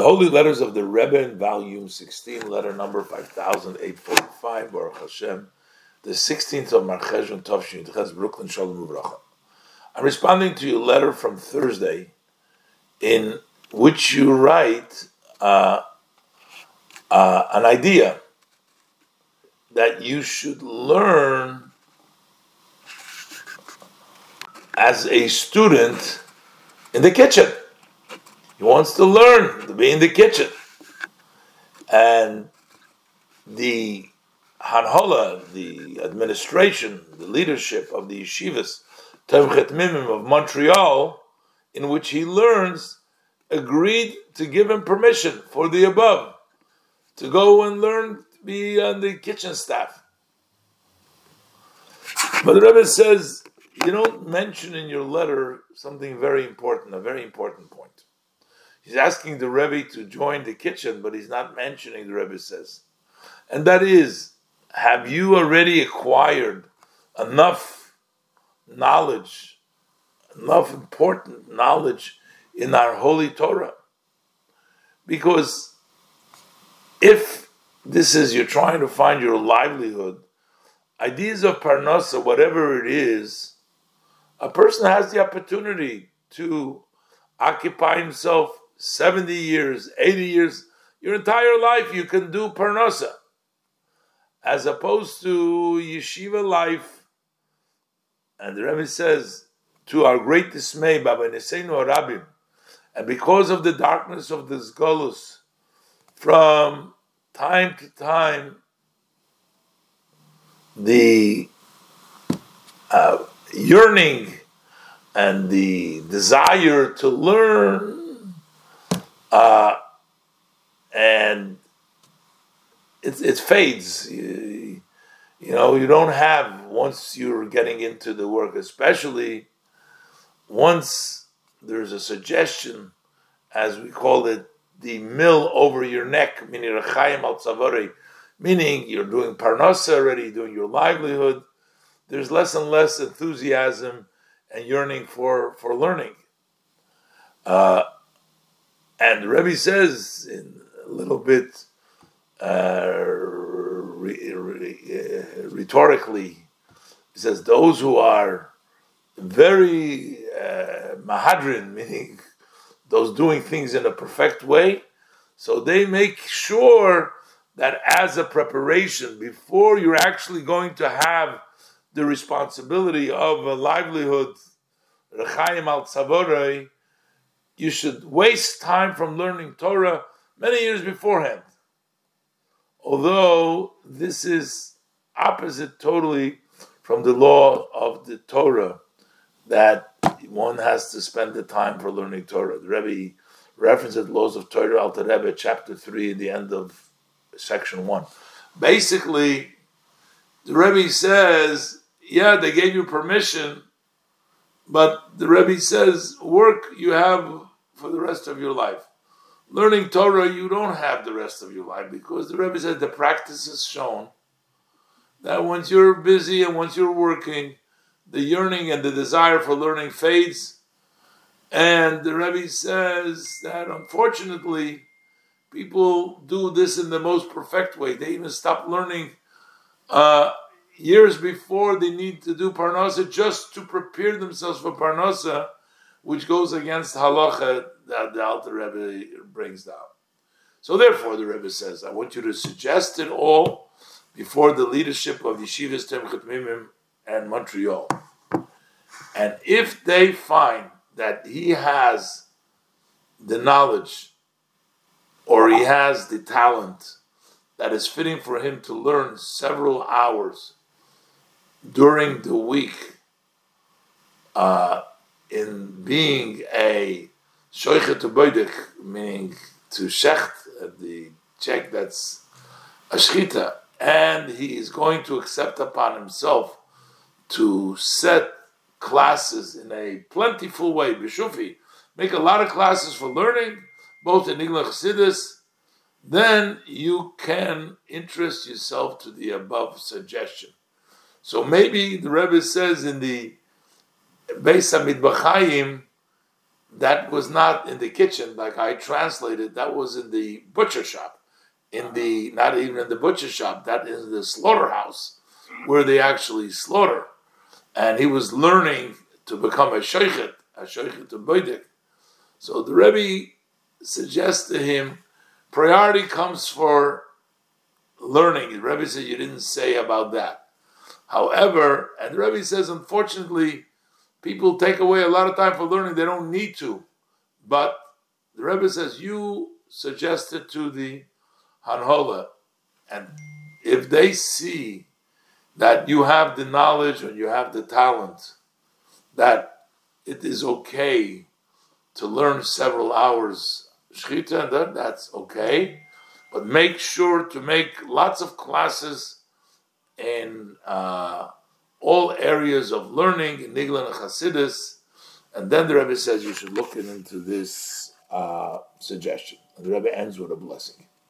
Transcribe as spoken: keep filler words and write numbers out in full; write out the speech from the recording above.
the Holy Letters of the Rebbe in Volume sixteen, letter number five thousand eight hundred forty-five, Baruch Hashem, the sixteenth of Marcheshvan Tovshin Yudches, Brooklyn, Shalom Uvracha. I'm responding to your letter from Thursday, in which you write uh, uh, an idea that you should learn as a student in the kitchen. He wants to learn to be in the kitchen. And the Hanhola, the administration, the leadership of the yeshivas, Tomchet Mimim of Montreal, in which he learns, agreed to give him permission for the above, to go and learn to be on the kitchen staff. But the Rebbe says, you don't mention in your letter something very important, a very important point. He's asking the Rebbe to join the kitchen, but he's not mentioning, the Rebbe says. And that is, have you already acquired enough knowledge, enough important knowledge in our Holy Torah? Because if this is, you're trying to find your livelihood, ideas of parnasa, whatever it is, a person has the opportunity to occupy himself seventy years, eighty years, your entire life you can do parnasa. As opposed to yeshiva life, and the Rebbe says, to our great dismay, Baba Neseinu Arabim, and because of the darkness of the Zgolus, from time to time, the uh, yearning and the desire to learn, uh, and it, it fades. You, you know, you don't have, once you're getting into the work, especially once there's a suggestion, as we call it, the mill over your neck, meaning Rechayim al Tzavorei, meaning you're doing parnasa already, doing your livelihood, there's less and less enthusiasm and yearning for, for learning. Uh, and the Rebbe says, in a little bit uh, re, re, uh, rhetorically, he says, those who are very uh, mahadrin, meaning those doing things in a perfect way, so they make sure that as a preparation, before you're actually going to have the responsibility of a livelihood, Rechayim al Tzavorei, you should waste time from learning Torah many years beforehand. Although this is opposite totally from the law of the Torah, that one has to spend the time for learning Torah. The Rebbe references Laws of Torah, Alter Rebbe, chapter three, at the end of section one. Basically, the Rebbe says, yeah, they gave you permission, but the Rebbe says, work you have for the rest of your life. Learning Torah, you don't have the rest of your life, because the Rebbe said the practice has shown that once you're busy and once you're working, the yearning and the desire for learning fades. And the Rebbe says that unfortunately, people do this in the most perfect way. They even stop learning uh, years before they need to do parnasa, just to prepare themselves for parnasa, which goes against halacha that the Alter Rebbe brings down. So therefore, the Rebbe says, I want you to suggest it all before the leadership of Yeshivas Tomchet Mimim and Montreal. And if they find that he has the knowledge or he has the talent that is fitting for him to learn several hours during the week uh, in being a shoichet uboidek, meaning to shecht, the check that's a shchita, and he is going to accept upon himself to set classes in a plentiful way, b'shufi, make a lot of classes for learning, both in Igla Chassidus, then you can interest yourself to the above suggestion. So maybe the Rebbe says in the Beis HaMitbachayim that was not in the kitchen, like I translated, that was in the butcher shop. In the, not even in the butcher shop, that is the slaughterhouse, where they actually slaughter. And he was learning to become a sheikhet, a sheikhet to boidik. So the Rebbe suggests to him, priority comes for learning. The Rebbe said, you didn't say about that. However, and the Rebbe says, unfortunately, people take away a lot of time for learning. They don't need to. But the Rebbe says, you suggested to the Hanhola, and if they see that you have the knowledge and you have the talent, that it is okay to learn several hours Shechita, and that, that's okay. But make sure to make lots of classes in uh, all areas of learning, in Nigla and Chassidus, and then the Rebbe says you should look into this uh, suggestion. And the Rebbe ends with a blessing.